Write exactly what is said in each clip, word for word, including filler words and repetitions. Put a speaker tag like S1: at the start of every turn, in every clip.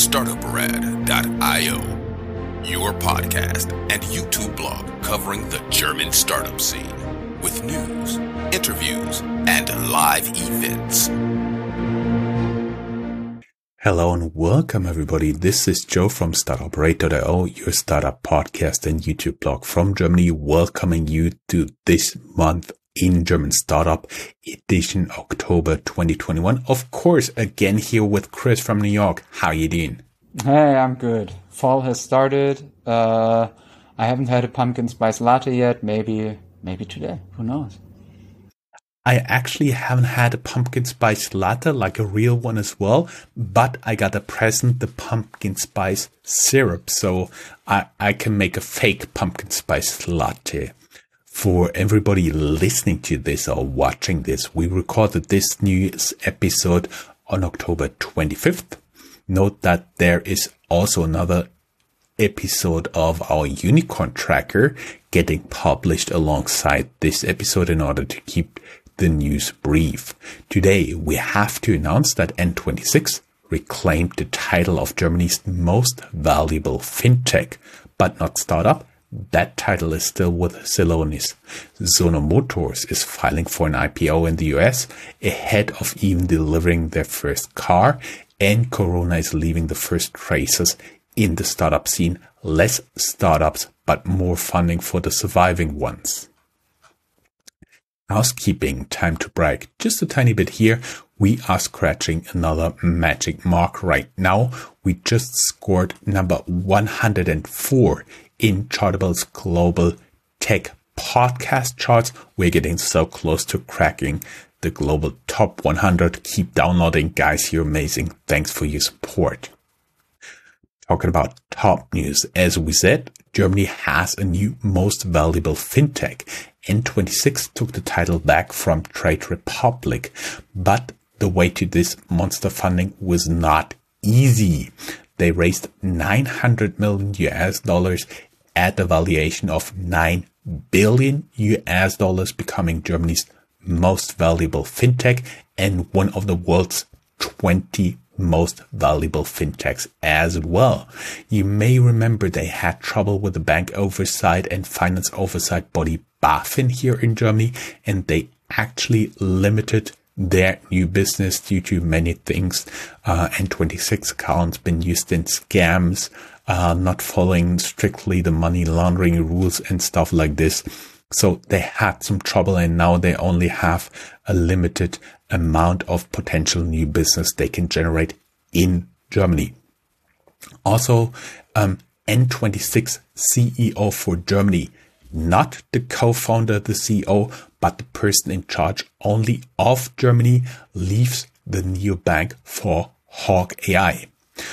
S1: startup rad dot io, your podcast and YouTube blog covering the German startup scene with news, interviews, and live events.
S2: Hello and welcome everybody. This is Joe from startup rad dot io, your startup podcast and YouTube blog from Germany, welcoming you to this month in German Startup Edition October twenty twenty-one. Of course, again here with Chris from New York. How you doing?
S3: Hey, I'm good. Fall has started. Uh, I haven't had a pumpkin spice latte yet. Maybe, maybe today. Who knows?
S2: I actually haven't had a pumpkin spice latte, like a real one as well, but I got a present, the pumpkin spice syrup, so I, I can make a fake pumpkin spice latte. For everybody listening to this or watching this, we recorded this news episode on October twenty-fifth. Note that there is also another episode of our Unicorn Tracker getting published alongside this episode in order to keep the news brief. Today, we have to announce that N twenty-six reclaimed the title of Germany's most valuable fintech, but not startup. That title is still with Celonis. Sono Motors is filing for an I P O in the U S ahead of even delivering their first car, and Corona is leaving the first traces in the startup scene. Less startups, but more funding for the surviving ones. Housekeeping, time to brag. Just a tiny bit here. We are scratching another magic mark right now. We just scored number one hundred four in Chartable's global tech podcast charts. We're getting so close to cracking the global top one hundred. Keep downloading, guys. You're amazing. Thanks for your support. Talking about top news, as we said, Germany has a new most valuable fintech. N twenty-six took the title back from Trade Republic, but the way to this monster funding was not easy. They raised nine hundred million U S dollars at a valuation of nine billion U S dollars, becoming Germany's most valuable fintech and one of the world's twenty most valuable fintechs as well. You may remember they had trouble with the bank oversight and finance oversight body BaFin here in Germany, and they actually limited their new business due to many things. Uh, N twenty-six accounts been used in scams, uh, not following strictly the money laundering rules and stuff like this. So they had some trouble, and now they only have a limited amount of potential new business they can generate in Germany. Also, um, N twenty-six C E O for Germany, not the co-founder, the C E O, but the person in charge only of Germany, leaves the neobank for Hawk A I.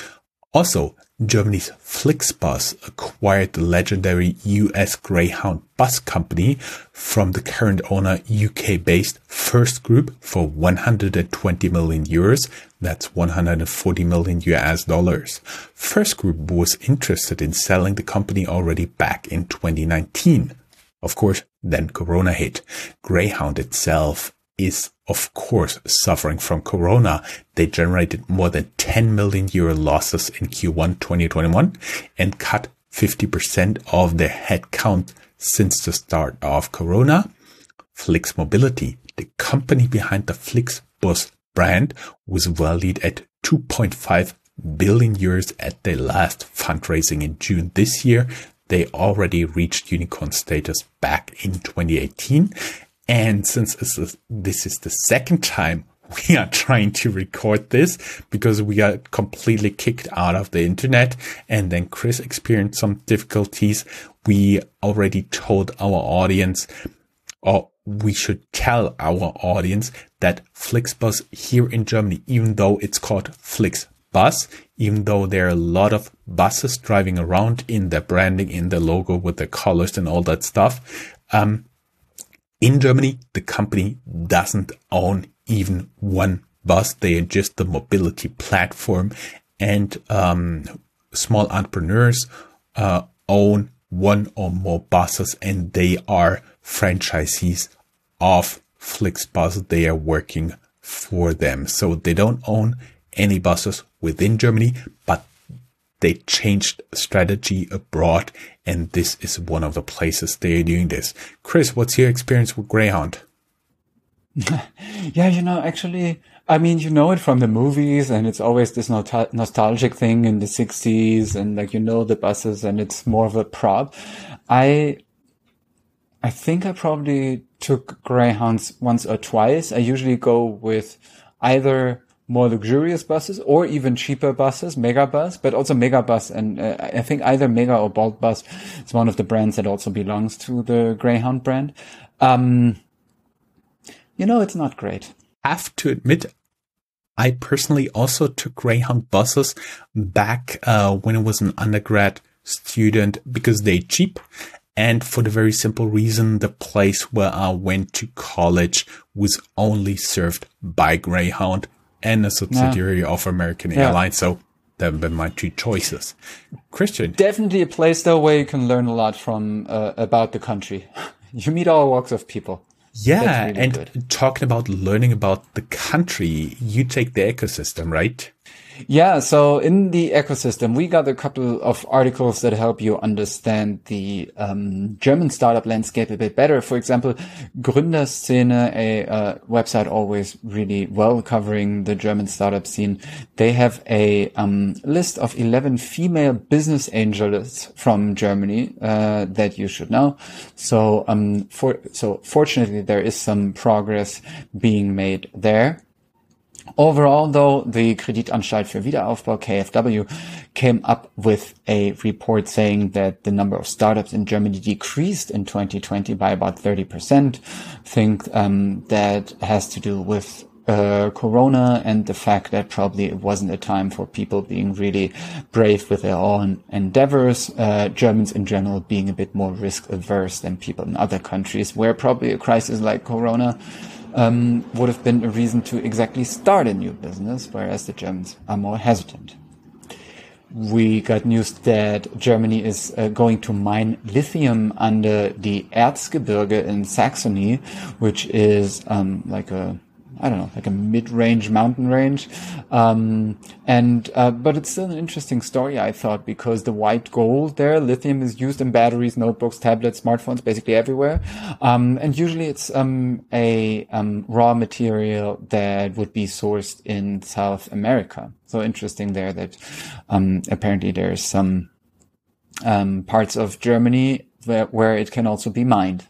S2: Also, Germany's Flixbus acquired the legendary U S Greyhound bus company from the current owner, U K-based First Group, for one hundred twenty million euros. That's one hundred forty million U S dollars. First Group was interested in selling the company already back in twenty nineteen. Of course, then Corona hit. Greyhound itself is, of course, suffering from Corona. They generated more than ten million euro losses in Q one twenty twenty-one and cut fifty percent of their headcount since the start of Corona. Flix Mobility, the company behind the Flixbus brand, was valued at two point five billion euros at their last fundraising in June this year. They already reached unicorn status back in twenty eighteen. And since this is the second time we are trying to record this, because we got completely kicked out of the internet and then Chris experienced some difficulties, we already told our audience, or we should tell our audience, that Flixbus here in Germany, even though it's called Flixbus, even though there are a lot of buses driving around in their branding, in their logo with the colors and all that stuff, um, in Germany, the company doesn't own even one bus. They are just the mobility platform, and um, small entrepreneurs uh, own one or more buses, and they are franchisees of Flixbus. They are working for them. So they don't own any buses within Germany, but they changed strategy abroad, and this is one of the places they are doing this. Chris, what's your experience with Greyhound?
S3: Yeah, you know, actually, I mean, you know it from the movies, and it's always this not- nostalgic thing in the sixties, and like, you know, the buses, and it's more of a prop. I, I think I probably took Greyhounds once or twice. I usually go with either more luxurious buses or even cheaper buses, Megabus, but also Megabus. And uh, I think either Mega or Bolt Bus is one of the brands that also belongs to the Greyhound brand. Um, you know, it's not great.
S2: I have to admit, I personally also took Greyhound buses back uh, when I was an undergrad student because they're cheap. And for the very simple reason, the place where I went to college was only served by Greyhound and a subsidiary yeah. of American yeah. Airlines. So that have been my two choices. Christian.
S3: Definitely a place, though, where you can learn a lot from uh, about the country. You meet all walks of people.
S2: Yeah, really and
S3: good.
S2: Talking about learning about the country, you take the ecosystem, right?
S3: Yeah, so in the ecosystem, we got a couple of articles that help you understand the um, German startup landscape a bit better. For example, Gründerszene, a uh, website always really well covering the German startup scene. They have a um, list of eleven female business angels from Germany uh, that you should know. So, um, for so fortunately, there is some progress being made there. Overall, though, the Kreditanstalt für Wiederaufbau, K f W, came up with a report saying that the number of startups in Germany decreased in twenty twenty by about thirty percent. I think um, that has to do with uh, Corona and the fact that probably it wasn't a time for people being really brave with their own endeavors. Uh, Germans in general being a bit more risk averse than people in other countries where probably a crisis like Corona Um, would have been a reason to exactly start a new business, whereas the Germans are more hesitant. We got news that Germany is uh, going to mine lithium under the Erzgebirge in Saxony, which is um, like a, I don't know, like a mid-range mountain range. Um, and, uh, but it's still an interesting story, I thought, because the white gold there, lithium is used in batteries, notebooks, tablets, smartphones, basically everywhere. Um, and usually it's, um, a, um, raw material that would be sourced in South America. So interesting there that, um, apparently there's some, um, parts of Germany where, where it can also be mined.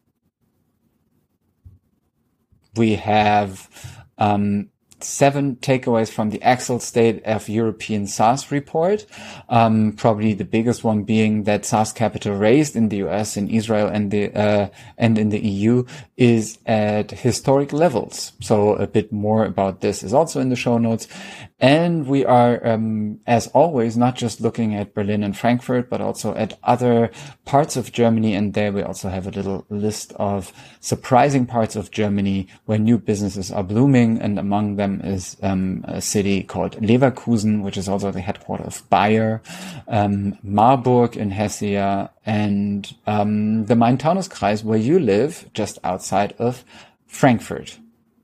S3: We have um, seven takeaways from the Axel State of European SaaS report. Um, probably the biggest one being that SaaS capital raised in the U S, in Israel, and the uh, and in the E U is at historic levels. So a bit more about this is also in the show notes. And we are, um, as always, not just looking at Berlin and Frankfurt, but also at other parts of Germany. And there we also have a little list of surprising parts of Germany where new businesses are blooming. And among them is um, a city called Leverkusen, which is also the headquarters of Bayer, um, Marburg in Hesse, and um, the Main-Taunus-Kreis, where you live, just outside of Frankfurt.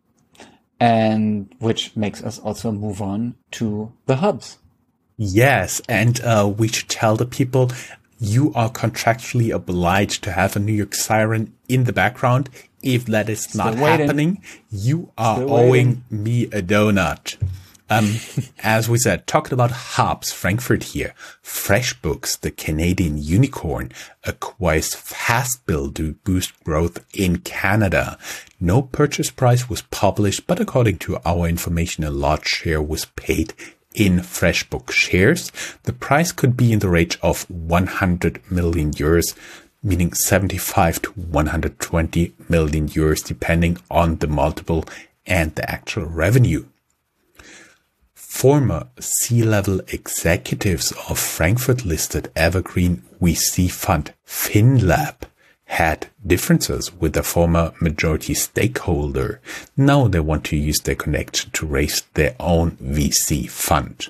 S3: And which makes us also move on to the hubs.
S2: Yes, and uh, we should tell the people you are contractually obliged to have a New York siren in the background. If that is Still not waiting. happening, you are Still owing waiting. me a donut. Um, as we said, talking about hubs, Frankfurt here, FreshBooks, the Canadian unicorn, acquires Fastbill to boost growth in Canada. No purchase price was published, but according to our information, a large share was paid in FreshBooks shares. The price could be in the range of one hundred million euros, meaning seventy-five to one hundred twenty million euros, depending on the multiple and the actual revenue. Former C-level executives of Frankfurt-listed evergreen V C fund FinLab had differences with the former majority stakeholder. Now they want to use their connection to raise their own V C fund.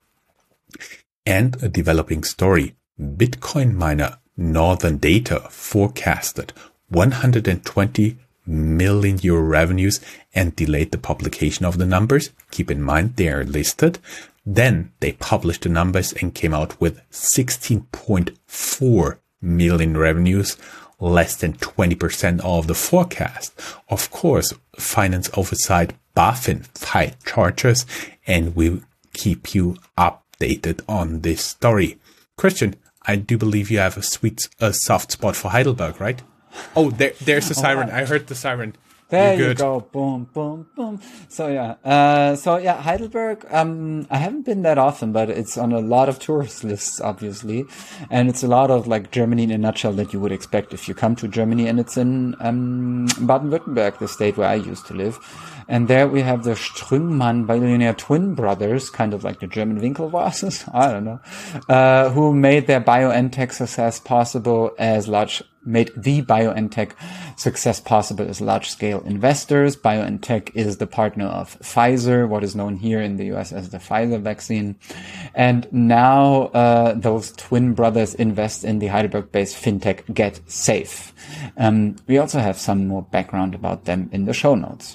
S2: And a developing story. Bitcoin miner Northern Data forecasted one hundred twenty million euro revenues and delayed the publication of the numbers. Keep in mind they are listed. Then they published the numbers and came out with sixteen point four million revenues, less than twenty percent of the forecast. Of course, finance oversight BaFin filed charges, and we'll keep you updated on this story. Christian, I do believe you have a sweet, a soft spot for Heidelberg, right? Oh, there, there's a siren. I heard the siren.
S3: There you go. Boom, boom, boom. So yeah, uh, so yeah, Heidelberg, um, I haven't been that often, but it's on a lot of tourist lists, obviously. And it's a lot of like Germany in a nutshell that you would expect if you come to Germany. And it's in, um, Baden-Württemberg, the state where I used to live. And there we have the Strüngmann billionaire twin brothers, kind of like the German Winkelwasses, I don't know, uh, who made their BioNTech success possible as large, made the BioNTech success possible as large-scale investors. BioNTech is the partner of Pfizer, what is known here in the U S as the Pfizer vaccine. And now uh, those twin brothers invest in the Heidelberg-based fintech GetSafe. Um, we also have some more background about them in the show notes.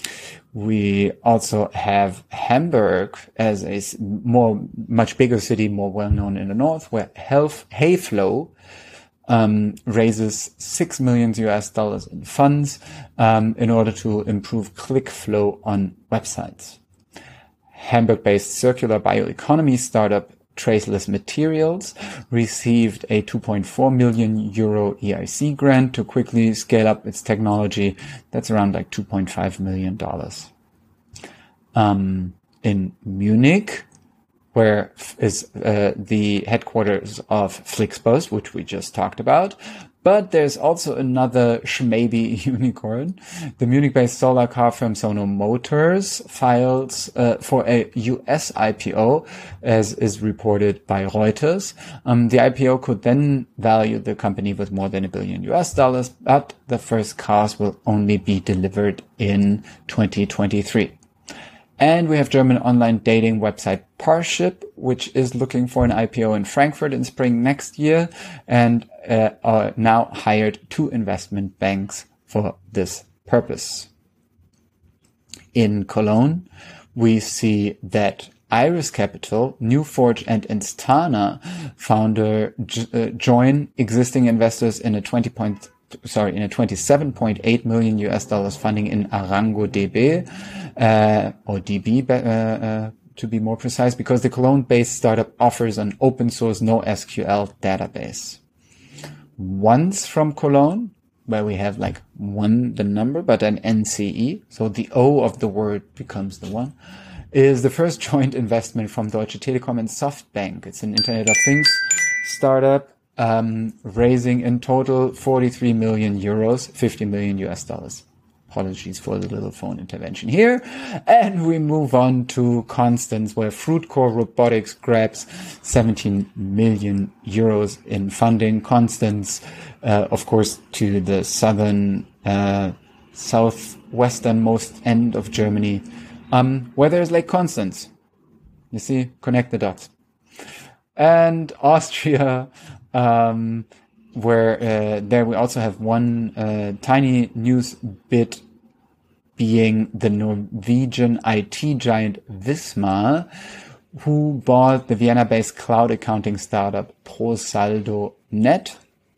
S3: We also have Hamburg as a more, much bigger city, more well-known in the north, where Health Hayflow um, raises six million U S dollars in funds um, in order to improve click flow on websites. Hamburg-based circular bioeconomy startup Traceless Materials received a two point four million euro E I C grant to quickly scale up its technology. That's around like two point five million dollars. Um, in Munich, where is uh, the headquarters of Flixbus, which we just talked about. But there's also another schmaybe unicorn. The Munich-based solar car firm Sono Motors files uh, for a U S I P O, as is reported by Reuters. Um, the I P O could then value the company with more than a billion U S dollars, but the first cars will only be delivered in twenty twenty-three. And we have German online dating website Parship, which is looking for an I P O in Frankfurt in spring next year, and uh, uh, now hired two investment banks for this purpose. In Cologne, we see that Iris Capital, Newforge, and Instana founder j- uh, join existing investors in a twenty point sorry in a twenty-seven point eight million U S dollars funding in ArangoDB, uh, or D B, uh, uh, to be more precise, because the Cologne-based startup offers an open source NoSQL database. Once from Cologne, where we have like one, the number, but an N C E, so the O of the word becomes the one, is the first joint investment from Deutsche Telekom and SoftBank. It's an Internet of Things startup, um, raising in total forty-three million euros, fifty million U S dollars. Apologies for the little phone intervention here. And we move on to Constance, where Fruitcore Robotics grabs seventeen million euros in funding. Constance, uh, of course, to the southern, uh, southwesternmost end of Germany, um, where there's Lake Constance. You see, connect the dots. And Austria, um, where uh, there we also have one uh, tiny news bit, being the Norwegian I T giant Visma, who bought the Vienna-based cloud accounting startup ProSaldo.net.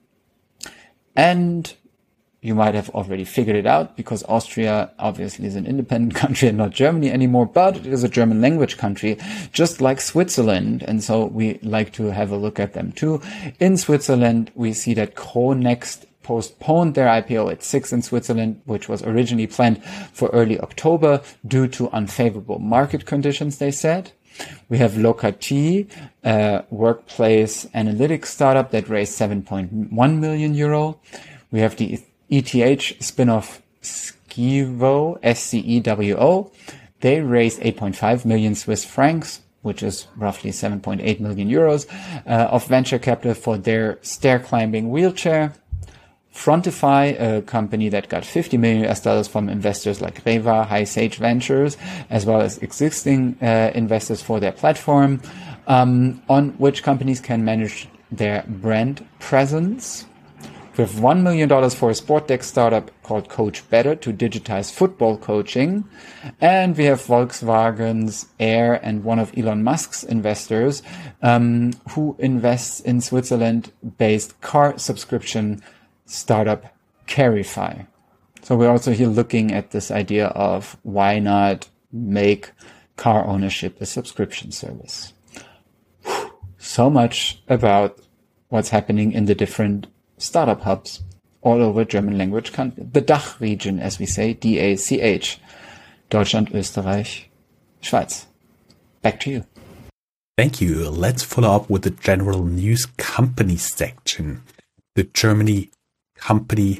S3: And you might have already figured it out, because Austria obviously is an independent country and not Germany anymore, but it is a German language country, just like Switzerland. And so we like to have a look at them too. In Switzerland, we see that Conext postponed their I P O at six in Switzerland, which was originally planned for early October due to unfavorable market conditions, they said. We have Locati, a workplace analytics startup that raised seven point one million euro. We have the E T H spin-off Scewo, S C E W O. They raised eight point five million Swiss francs, which is roughly seven point eight million euros, uh, of venture capital for their stair climbing wheelchair. Frontify, a company that got fifty million U S dollars from investors like Reva, High Sage Ventures, as well as existing uh, investors for their platform, um, on which companies can manage their brand presence. We have one million dollars for a sport tech startup called Coach Better to digitize football coaching. And we have Volkswagen's Air and one of Elon Musk's investors um, who invests in Switzerland-based car subscription startup Carify. So we're also here looking at this idea of why not make car ownership a subscription service. So much about what's happening in the different startup hubs all over German language country. The D A C H region, as we say, D A C H. Deutschland, Österreich, Schweiz. Back to you.
S2: Thank you. Let's follow up with the general news company section. The Germany company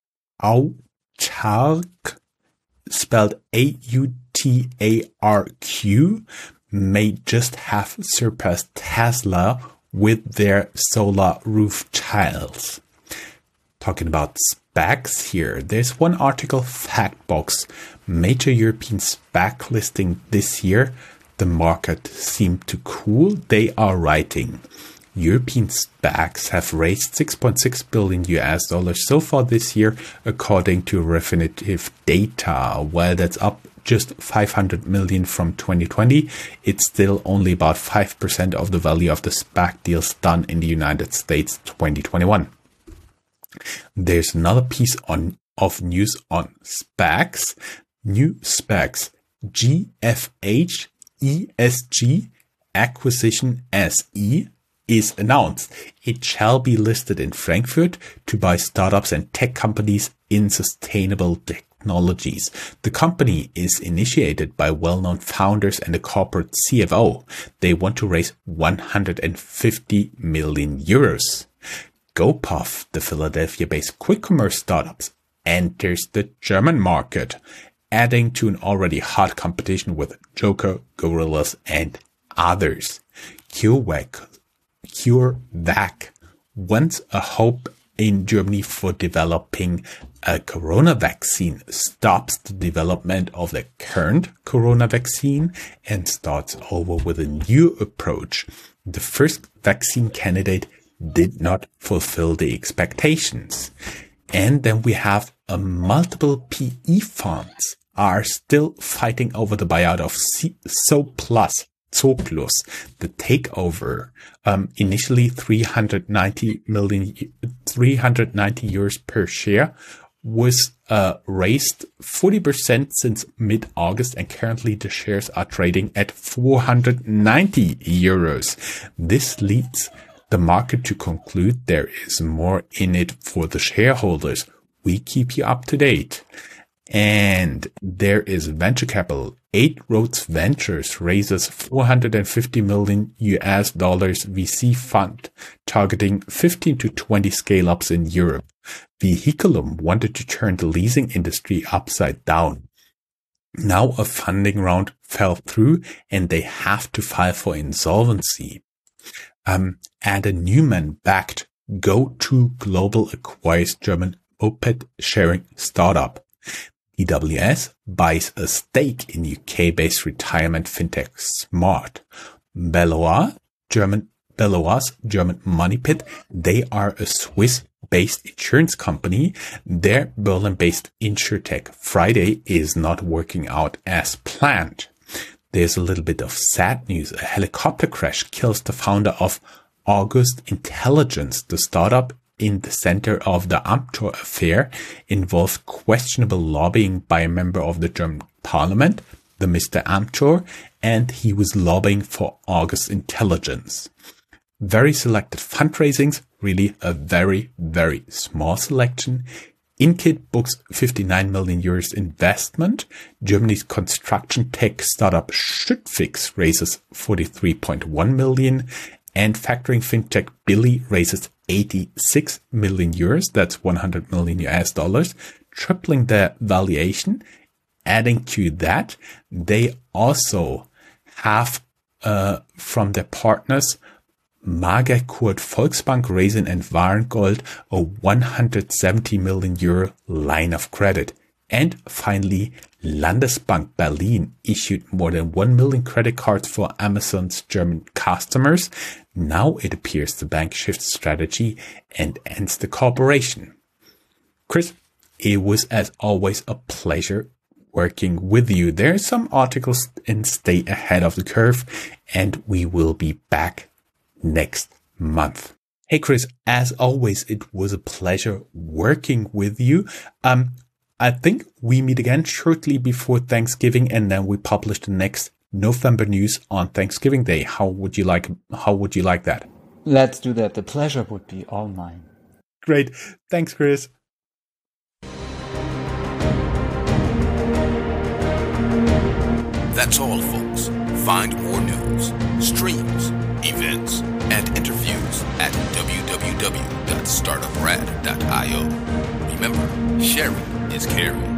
S2: Autarq, spelled A U T A R Q, may just have surpassed Tesla with their solar roof tiles. Talking about SPACs here, there's one article, Factbox, major European SPAC listing this year. The market seemed to cool. They are writing, European SPACs have raised six point six billion U S dollars so far this year, according to Refinitiv data. While that's up just five hundred million from twenty twenty, it's still only about five percent of the value of the SPAC deals done in the United States twenty twenty-one. There's another piece on of news on SPACs. New SPACs, G F H E S G Acquisition S E, is announced. It shall be listed in Frankfurt to buy startups and tech companies in sustainable technologies. The company is initiated by well-known founders and a corporate C F O. They want to raise one hundred fifty million euros. GoPuff, the Philadelphia-based quick commerce startup, enters the German market, adding to an already hot competition with Joker, Gorillas, and others. CureVac, CureVac, once a hope in Germany for developing a corona vaccine, stops the development of the current corona vaccine and starts over with a new approach. The first vaccine candidate did not fulfill the expectations. And then we have a multiple P E funds are still fighting over the buyout of Zooplus, Zooplus, the takeover. Um, initially three hundred ninety million, three hundred ninety euros per share, was uh, raised forty percent since mid-August, and currently the shares are trading at four hundred ninety euros. This leads the market to conclude there is more in it for the shareholders. We keep you up to date. And there is venture capital. Eight Roads Ventures raises four hundred fifty million U S dollars V C fund, targeting fifteen to twenty scale-ups in Europe. Vehiculum wanted to turn the leasing industry upside down. Now a funding round fell through and they have to file for insolvency. Um, and a Newman-backed GoToGlobal acquires German moped sharing startup. E W S buys a stake in U K-based retirement fintech Smart. Bellois, German, Bellois, German money pit. They are a Swiss-based insurance company. Their Berlin-based insurtech Friday is not working out as planned. There's a little bit of sad news. A helicopter crash kills the founder of August Intelligence. The startup in the center of the Amthor affair involved questionable lobbying by a member of the German parliament, the Mister Amthor, and he was lobbying for August Intelligence. Very selected fundraisings, really a very, very small selection. Inkit books fifty-nine million euros investment. Germany's construction tech startup Schüttfix raises forty-three point one million. And factoring fintech Billy raises eighty-six million euros. That's one hundred million U S dollars, tripling their valuation. Adding to that, they also have uh, from their partners Magerkurt Volksbank, Raisin and Warengold a one hundred seventy million euro line of credit. And finally, Landesbank Berlin issued more than one million credit cards for Amazon's German customers. Now it appears the bank shifts strategy and ends the cooperation. Chris, it was as always a pleasure working with you. There are some articles in Stay Ahead of the Curve, and we will be back next month. Hey, Chris, as always, it was a pleasure working with you. Um, I think we meet again shortly before Thanksgiving, and then we publish the next November news on Thanksgiving Day. How would you like, how would you like that?
S3: Let's do that. The pleasure would be all mine.
S2: Great. Thanks, Chris.
S1: That's all, folks. Find more news, streams, events, and interviews at w w w dot startup rad dot i o. Remember, sharing is caring.